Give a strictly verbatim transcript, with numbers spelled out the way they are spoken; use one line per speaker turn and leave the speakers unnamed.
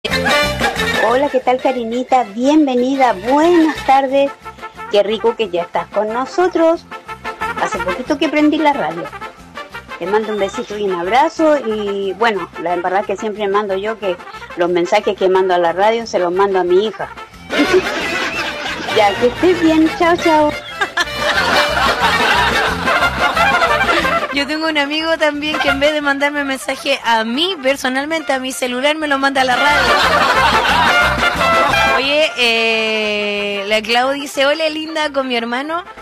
Hola, ¿qué tal, Karinita? Bienvenida, buenas tardes. Qué rico que ya estás con nosotros. Hace poquito que prendí la radio. Te mando un besito y un abrazo. Y bueno, la verdad que siempre mando yo que los mensajes que mando a la radio se los mando a mi hija. Ya, que estés bien. Chao, chao.
Yo tengo un amigo también que en vez de mandarme mensaje a mí, personalmente, a mi celular, me lo manda a la radio. Oye, eh, la Clau dice, hola linda, con mi hermano